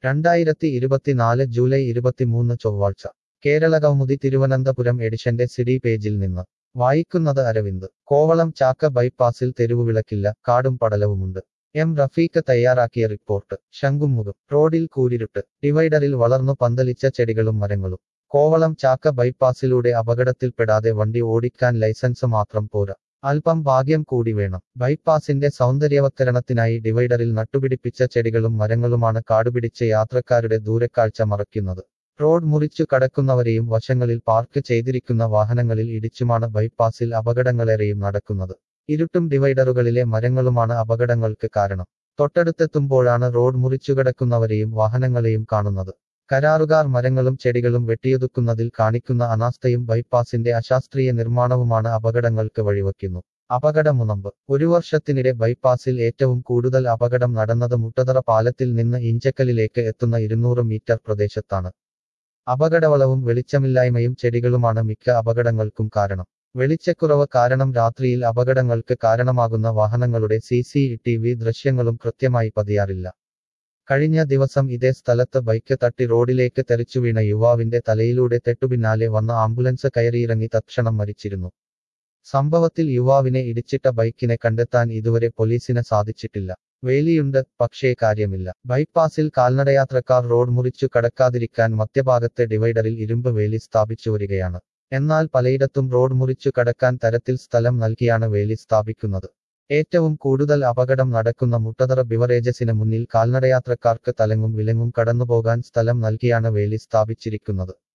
2024 July 23 ചൊവ്വാഴ്ച കേരള കൗമുദി തിരുവനന്തപുരം എഡിഷന്റെ CD പേജിൽ നിന്ന് വായിക്കുന്നത് അരവിന്ദ്. കോവളം ചാക്ക ബൈപ്പാസിൽ തെരുവുവിളക്കില്ല, കാടും പടലവുമുണ്ട്. എം റഫീഖ് തയ്യാറാക്കിയ റിപ്പോർട്ട്. ശംഖുമുഖം റോഡിൽ കൂരിരുട്ട്, ഡിവൈഡറിൽ വളർന്നു പന്തലിച്ച ചെടികളും മരങ്ങളും. കോവളം ചാക്ക ബൈപ്പാസിലൂടെ അപകടത്തിൽപ്പെടാതെ വണ്ടി ഓടിക്കാൻ ലൈസൻസ് മാത്രം പോരാ, അല്പം ഭാഗ്യം കൂടി വേണം. ബൈപ്പാസിന്റെ സൗന്ദര്യവത്കരണത്തിനായി ഡിവൈഡറിൽ നട്ടുപിടിപ്പിച്ച ചെടികളും മരങ്ങളുമാണ് കാടുപിടിച്ച് യാത്രക്കാരുടെ ദൂരക്കാഴ്ച മറയ്ക്കുന്നത്. റോഡ് മുറിച്ചു കടക്കുന്നവരെയും വശങ്ങളിൽ പാർക്ക് ചെയ്തിരിക്കുന്ന വാഹനങ്ങളിൽ ഇടിച്ചുമാണ് ബൈപ്പാസിൽ അപകടങ്ങളേറെയും നടക്കുന്നത്. ഇരുട്ടും ഡിവൈഡറുകളിലെ മരങ്ങളുമാണ് അപകടങ്ങൾക്ക് കാരണം. തൊട്ടടുത്തെത്തുമ്പോഴാണ് റോഡ് മുറിച്ചുകടക്കുന്നവരെയും വാഹനങ്ങളെയും കാണുന്നത്. കരാറുകാർ മരങ്ങളും ചെടികളും വെട്ടിയൊതുക്കുന്നതിൽ കാണിക്കുന്ന അനാസ്ഥയും ബൈപ്പാസിന്റെ അശാസ്ത്രീയ നിർമ്മാണവുമാണ് അപകടങ്ങൾക്ക് വഴിവെക്കുന്നു. അപകടമുനമ്പ്. ഒരു വർഷത്തിനിടെ ബൈപ്പാസിൽ ഏറ്റവും കൂടുതൽ അപകടം നടന്നത് മുട്ടതറ പാലത്തിൽ നിന്ന് ഇഞ്ചക്കലിലേക്ക് എത്തുന്ന 200 മീറ്റർ പ്രദേശത്താണ്. അപകടവളവും വെളിച്ചമില്ലായ്മയും ചെടികളുമാണ് മിക്ക അപകടങ്ങൾക്കും കാരണം. വെളിച്ചക്കുറവ് കാരണം രാത്രിയിൽ അപകടങ്ങൾക്ക് കാരണമാകുന്ന വാഹനങ്ങളുടെ CCTV ദൃശ്യങ്ങളും കൃത്യമായി പതിയാറില്ല. കഴിഞ്ഞ ദിവസം ഇതേ സ്ഥലത്ത് ബൈക്ക് തട്ടി റോഡിലേക്ക് തെറിച്ചുവീണ യുവാവിന്റെ തലയിലൂടെ തെട്ടുപിന്നാലെ വന്ന ആംബുലൻസ് കയറിയിറങ്ങി തത്ക്ഷണം മരിച്ചിരുന്നു. സംഭവത്തിൽ യുവാവിനെ ഇടിച്ചിട്ട ബൈക്കിനെ കണ്ടെത്താൻ ഇതുവരെ പോലീസിന് സാധിച്ചിട്ടില്ല. വേലിയുണ്ട്, പക്ഷേ കാര്യമില്ല. ബൈപ്പാസിൽ കാൽനടയാത്രക്കാർ റോഡ് മുറിച്ചു കടക്കാതിരിക്കാൻ മധ്യഭാഗത്തെ ഡിവൈഡറിൽ ഇരുമ്പ് വേലി സ്ഥാപിച്ചു വരികയാണ്. എന്നാൽ പലയിടത്തും റോഡ് മുറിച്ചു കടക്കാൻ തരത്തിൽ സ്ഥലം നൽകിയാണ് വേലി സ്ഥാപിക്കുന്നത്. ഏറ്റവും കൂടുതൽ അപകടം നടക്കുന്ന മുട്ടതറ ബിവറേജസിന് മുന്നിൽ കാൽനടയാത്രക്കാർക്ക് തലങ്ങും വിലങ്ങും കടന്നുപോകാൻ സ്ഥലം നൽകിയാണ് വേലി സ്ഥാപിച്ചിരിക്കുന്നത്.